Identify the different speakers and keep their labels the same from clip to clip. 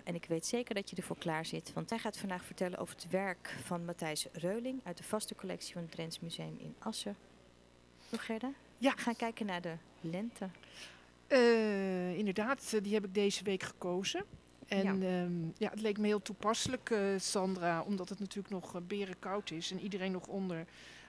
Speaker 1: En ik weet zeker dat je ervoor klaar zit. Want hij gaat vandaag vertellen over het werk van Matthijs Reuling uit de vaste collectie van het Drents Museum in Assen. Toch, Gerda?
Speaker 2: Ja.
Speaker 1: We gaan kijken naar de lente.
Speaker 2: Inderdaad, die heb ik deze week gekozen. En het leek me heel toepasselijk, Sandra, omdat het natuurlijk nog berenkoud is en iedereen nog onder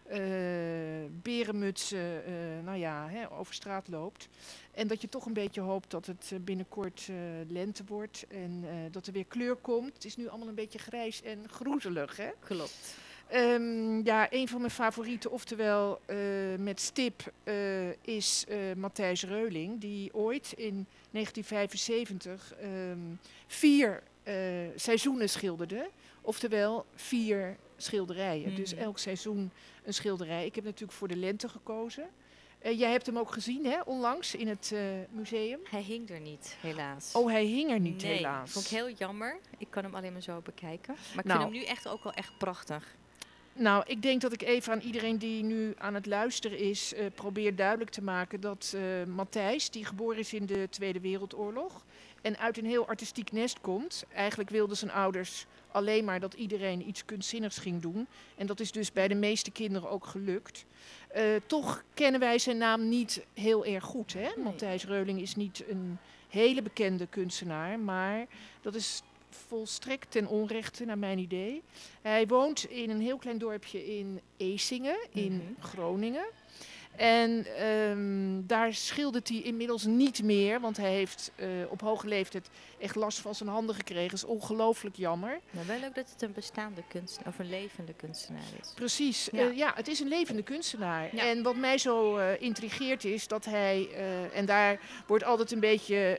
Speaker 2: berenmutsen over straat loopt. En dat je toch een beetje hoopt dat het binnenkort lente wordt en dat er weer kleur komt. Het is nu allemaal een beetje grijs en groezelig, hè?
Speaker 1: Klopt.
Speaker 2: Een van mijn favorieten, oftewel met stip, is Matthijs Reuling, die ooit in 1975 4 seizoenen schilderde. Oftewel 4 schilderijen. Dus elk seizoen een schilderij. Ik heb natuurlijk voor de lente gekozen. Jij hebt hem ook gezien, hè, onlangs in het museum.
Speaker 1: Hij hing er niet, helaas.
Speaker 2: Oh, hij hing er niet, helaas.
Speaker 1: Vond ik heel jammer. Ik kan hem alleen maar zo bekijken. Maar ik vind hem nu echt ook wel echt prachtig.
Speaker 2: Nou, ik denk dat ik even aan iedereen die nu aan het luisteren is, probeer duidelijk te maken dat Matthijs, die geboren is in de Tweede Wereldoorlog en uit een heel artistiek nest komt. Eigenlijk wilden zijn ouders alleen maar dat iedereen iets kunstzinnigs ging doen. En dat is dus bij de meeste kinderen ook gelukt. Toch kennen wij zijn naam niet heel erg goed, hè?
Speaker 1: Nee.
Speaker 2: Matthijs Reuling is niet een hele bekende kunstenaar, maar dat is volstrekt ten onrechte, naar mijn idee. Hij woont in een heel klein dorpje in Eesingen, in Groningen. En daar schildert hij inmiddels niet meer, want hij heeft op hoge leeftijd echt last van zijn handen gekregen. Dat is ongelooflijk jammer.
Speaker 1: Maar wel leuk dat het een bestaande kunstenaar of een levende kunstenaar is.
Speaker 2: Precies, het is een levende kunstenaar.
Speaker 1: Ja.
Speaker 2: En wat mij zo intrigeert is dat hij, en daar wordt altijd een beetje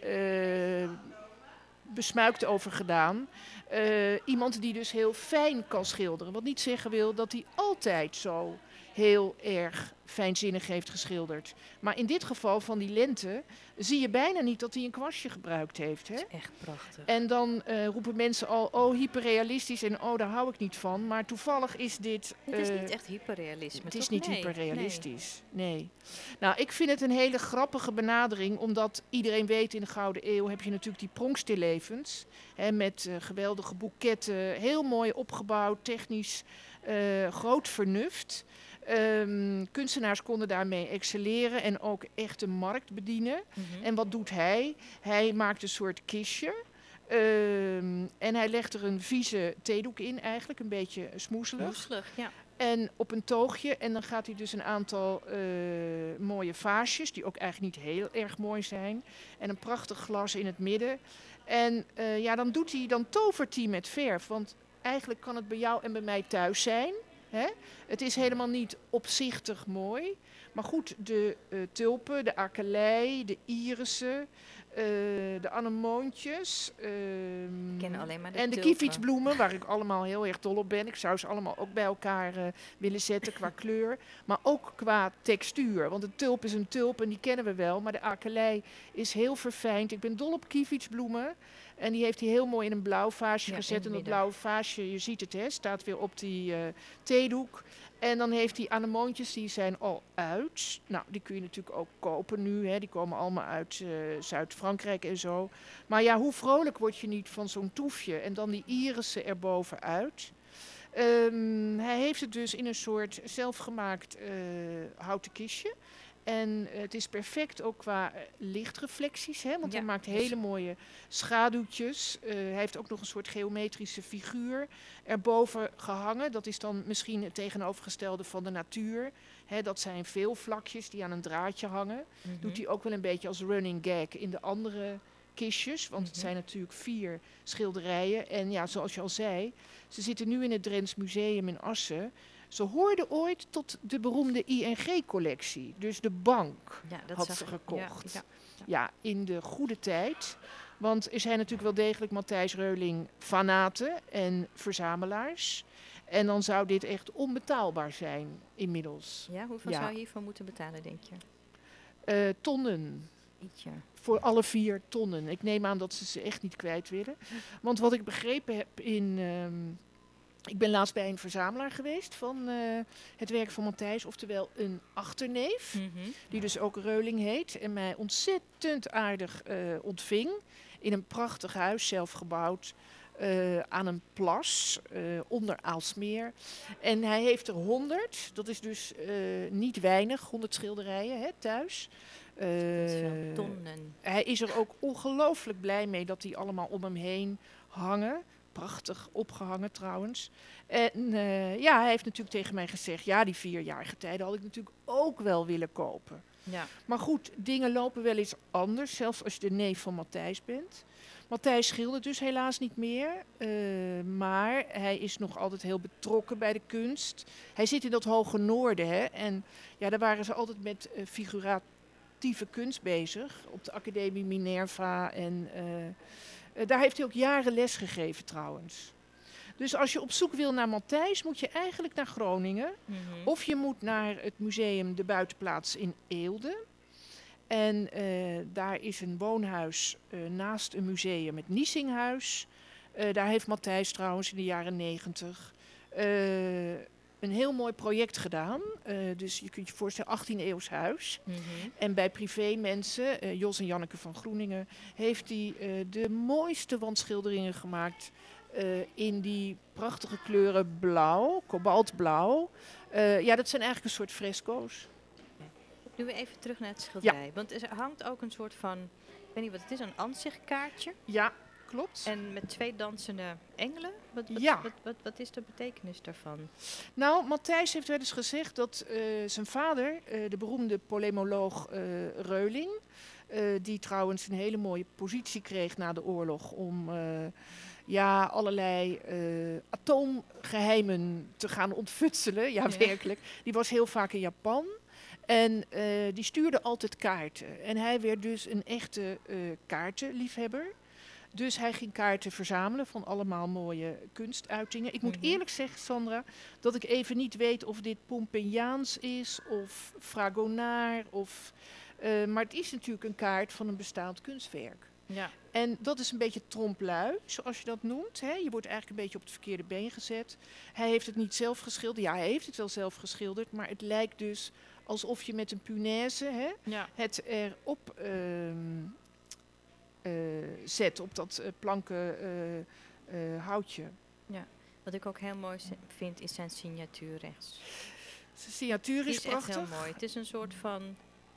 Speaker 2: besmuikt over gedaan. Iemand die dus heel fijn kan schilderen. Wat niet zeggen wil dat hij altijd zo heel erg fijnzinnig heeft geschilderd. Maar in dit geval van die lente zie je bijna niet dat hij een kwastje gebruikt heeft. Hè?
Speaker 1: Dat is echt prachtig.
Speaker 2: En dan roepen mensen al, oh hyperrealistisch en oh daar hou ik niet van. Maar toevallig is dit...
Speaker 1: Het is niet echt hyperrealisme.
Speaker 2: Het is niet hyperrealistisch, nee. Nou, ik vind het een hele grappige benadering, omdat iedereen weet in de Gouden Eeuw heb je natuurlijk die pronkstillevens. Met geweldige boeketten, heel mooi opgebouwd, technisch, groot vernuft. Kunstenaars konden daarmee excelleren en ook echt de markt bedienen. En wat doet hij? Hij maakt een soort kistje. En hij legt er een vieze theedoek in eigenlijk, een beetje smoezelig.
Speaker 1: Smoezelig, ja.
Speaker 2: En op een toogje. En dan gaat hij dus een aantal mooie vaasjes, die ook eigenlijk niet heel erg mooi zijn. En een prachtig glas in het midden. En dan tovert hij met verf. Want eigenlijk kan het bij jou en bij mij thuis zijn. Hè? Het is helemaal niet opzichtig mooi. Maar goed, de tulpen, de akelei, de irissen, de anemoontjes.
Speaker 1: Ik ken alleen maar de
Speaker 2: en de
Speaker 1: tulpen.
Speaker 2: kievietsbloemen, waar ik allemaal heel erg dol op ben. Ik zou ze allemaal ook bij elkaar willen zetten qua kleur. Maar ook qua textuur. Want een tulp is een tulp en die kennen we wel. Maar de akelei is heel verfijnd. Ik ben dol op kievietsbloemen. En die heeft hij heel mooi in een blauw vaasje gezet. En dat blauwe vaasje, je ziet het, hè, staat weer op die theedoek. En dan heeft hij anemoontjes, die zijn al uit. Nou, die kun je natuurlijk ook kopen nu. Hè. Die komen allemaal uit Zuid-Frankrijk en zo. Maar ja, hoe vrolijk word je niet van zo'n toefje. En dan die irissen erbovenuit. Hij heeft het dus in een soort zelfgemaakt houten kistje. En het is perfect ook qua lichtreflecties, hè, want hij maakt hele mooie schaduwtjes. Hij heeft ook nog een soort geometrische figuur erboven gehangen. Dat is dan misschien het tegenovergestelde van de natuur. Hè, dat zijn veel vlakjes die aan een draadje hangen. Doet hij ook wel een beetje als running gag in de andere kistjes. Want het zijn natuurlijk 4 schilderijen. En ja, zoals je al zei, ze zitten nu in het Drents Museum in Assen. Ze hoorden ooit tot de beroemde ING-collectie. Dus de bank had ze gekocht. Ja, in de goede tijd. Want er zijn natuurlijk wel degelijk Matthijs Reuling fanaten en verzamelaars. En dan zou dit echt onbetaalbaar zijn inmiddels.
Speaker 1: Ja, hoeveel zou je hiervoor moeten betalen, denk je?
Speaker 2: Tonnen.
Speaker 1: Ietsje.
Speaker 2: Voor alle 4 tonnen. Ik neem aan dat ze echt niet kwijt willen. Want wat ik begrepen heb ik ben laatst bij een verzamelaar geweest van het werk van Matthijs, oftewel een achterneef, die dus ook Reuling heet en mij ontzettend aardig ontving. in een prachtig huis, zelf gebouwd, aan een plas onder Aalsmeer. En hij heeft er 100, dat is dus niet weinig, 100 schilderijen hè, thuis.
Speaker 1: Dat is wel
Speaker 2: Eh,
Speaker 1: tonnen.
Speaker 2: hij is er ook ongelooflijk blij mee dat die allemaal om hem heen hangen. Prachtig opgehangen trouwens. En ja, hij heeft natuurlijk tegen mij gezegd, ja, die 4-jarige tijden had ik natuurlijk ook wel willen kopen.
Speaker 1: Ja.
Speaker 2: Maar goed, dingen lopen wel eens anders, zelfs als je de neef van Matthijs bent. Matthijs schildert dus helaas niet meer, maar hij is nog altijd heel betrokken bij de kunst. Hij zit in dat hoge noorden, hè, en ja, daar waren ze altijd met figuratieve kunst bezig, op de Academie Minerva. En daar heeft hij ook jaren les gegeven trouwens. Dus als je op zoek wil naar Matthijs, moet je eigenlijk naar Groningen.
Speaker 1: Mhm.
Speaker 2: Of je moet naar het museum De Buitenplaats in Eelde. En daar is een woonhuis naast een museum, het Niesinghuis. Daar heeft Matthijs trouwens in de jaren 90 een heel mooi project gedaan. Dus je kunt je voorstellen, 18e-eeuws huis.
Speaker 1: Mhm.
Speaker 2: En bij privémensen, Jos en Janneke van Groeningen, heeft hij de mooiste wandschilderingen gemaakt. In die prachtige kleuren blauw, kobaltblauw. Ja, dat zijn eigenlijk een soort fresco's.
Speaker 1: Nu weer even terug naar het schilderij. Want er hangt ook een soort van, ik weet niet wat het is, een ansichtkaartje.
Speaker 2: Ja, klopt.
Speaker 1: En met 2 dansende engelen.
Speaker 2: Ja.
Speaker 1: Wat is de betekenis daarvan?
Speaker 2: Nou, Matthijs heeft wel eens gezegd dat zijn vader, de beroemde polemoloog Reuling, die trouwens een hele mooie positie kreeg na de oorlog om ja, allerlei atoomgeheimen te gaan ontfutselen. Ja,
Speaker 1: Ja.
Speaker 2: werkelijk. Die was heel vaak in Japan. En die stuurde altijd kaarten. En hij werd dus een echte kaartenliefhebber. Dus hij ging kaarten verzamelen van allemaal mooie kunstuitingen. Ik moet
Speaker 1: Mhm.
Speaker 2: eerlijk zeggen, Sandra, dat ik even niet weet of dit Pompeiaans is of Fragonard. Maar het is natuurlijk een kaart van een bestaand kunstwerk.
Speaker 1: Ja.
Speaker 2: En dat is een beetje trompe-l'œil, zoals je dat noemt. Hè. Je wordt eigenlijk een beetje op het verkeerde been gezet. Hij heeft het niet zelf geschilderd. Ja, hij heeft het wel zelf geschilderd. Maar het lijkt dus alsof je met een punaise
Speaker 1: Ja.
Speaker 2: het erop zet, op dat planken houtje.
Speaker 1: Wat ik ook heel mooi vind, is zijn signatuur rechts.
Speaker 2: Zijn signatuur
Speaker 1: Die
Speaker 2: is
Speaker 1: is echt
Speaker 2: prachtig.
Speaker 1: heel mooi. Het is een soort van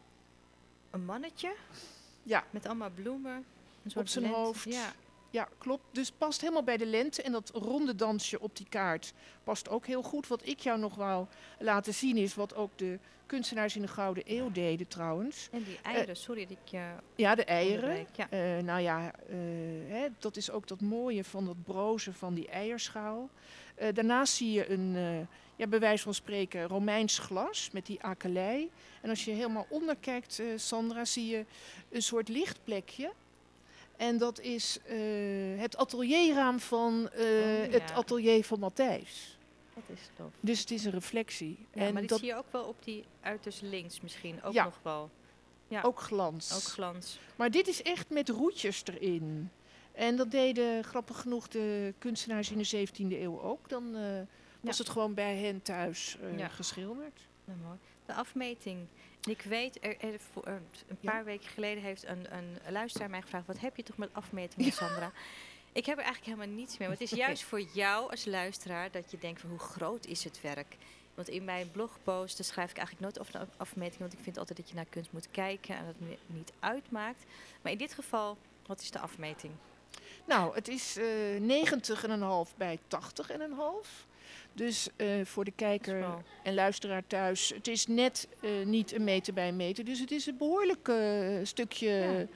Speaker 1: een mannetje
Speaker 2: Ja,
Speaker 1: met allemaal bloemen. Een soort
Speaker 2: op zijn
Speaker 1: lente.
Speaker 2: hoofd.
Speaker 1: Ja.
Speaker 2: Ja, klopt. Dus past helemaal bij de lente. En dat ronde dansje op die kaart past ook heel goed. Wat ik jou nog wou laten zien is wat ook de kunstenaars in de Gouden Eeuw deden trouwens.
Speaker 1: En die eieren, sorry dat ik je
Speaker 2: Ja, de eieren.
Speaker 1: onderbreek. Ja.
Speaker 2: Nou ja, hè, dat is ook dat mooie van dat brozen van die eierschaal. Daarnaast zie je een, ja, bij wijze van spreken, Romeins glas met die akelei. En als je helemaal onder kijkt, Sandra, zie je een soort lichtplekje. En dat is het atelierraam van het
Speaker 1: ja.
Speaker 2: atelier van Matthijs.
Speaker 1: Dat is tof.
Speaker 2: Dus het is een reflectie.
Speaker 1: Ja,
Speaker 2: en
Speaker 1: maar die
Speaker 2: dat
Speaker 1: zie je ook wel op die uiterst links misschien. Ook
Speaker 2: Ja.
Speaker 1: nog wel. Ja,
Speaker 2: ook glans.
Speaker 1: ook glans.
Speaker 2: Maar dit is echt met roetjes erin. En dat deden grappig genoeg de kunstenaars in de 17e eeuw ook. Dan was
Speaker 1: Ja.
Speaker 2: het gewoon bij hen thuis
Speaker 1: Ja.
Speaker 2: geschilderd.
Speaker 1: Nou, mooi. De afmeting. En ik weet, een
Speaker 2: Ja.
Speaker 1: paar weken geleden heeft een luisteraar mij gevraagd: wat heb je toch met afmetingen, Sandra? Ik heb er eigenlijk helemaal niets mee. Maar het is juist voor jou als luisteraar dat je denkt van hoe groot is het werk? Want in mijn blogposten schrijf ik eigenlijk nooit over de afmeting. Want ik vind altijd dat je naar kunst moet kijken en dat het niet uitmaakt. Maar in dit geval, wat is de afmeting?
Speaker 2: Nou, het is 90,5 bij 80,5. Dus voor de kijker
Speaker 1: wel-
Speaker 2: en luisteraar thuis, het is net niet een meter bij een meter. Dus het is een behoorlijk stukje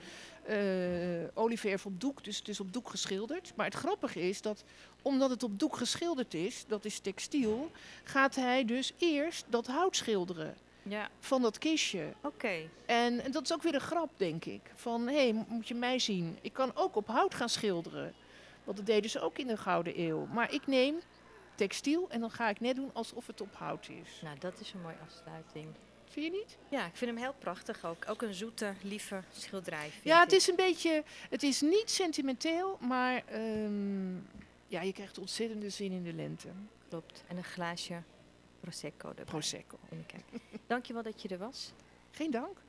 Speaker 2: olieverf op doek. Dus het is op doek geschilderd. Maar het grappige is dat, omdat het op doek geschilderd is, dat is textiel, gaat hij dus eerst dat hout schilderen
Speaker 1: Ja,
Speaker 2: van dat kistje.
Speaker 1: oké.
Speaker 2: En dat is ook weer een grap, denk ik. Van, hé, moet je mij zien? Ik kan ook op hout gaan schilderen. Want dat deden ze ook in de Gouden Eeuw. Maar ik neem textiel en dan ga ik net doen alsof het op hout is.
Speaker 1: Nou, dat is een mooie afsluiting.
Speaker 2: Vind je niet?
Speaker 1: Ja, ik vind hem heel prachtig ook. Ook een zoete, lieve schilderij. Vind
Speaker 2: Ja, het
Speaker 1: ik.
Speaker 2: is een beetje... Het is niet sentimenteel, maar ja, je krijgt ontzettende zin in de lente.
Speaker 1: Klopt. En een glaasje Prosecco erbij.
Speaker 2: Prosecco.
Speaker 1: In de kijk. Dankjewel dat je er was.
Speaker 2: Geen dank.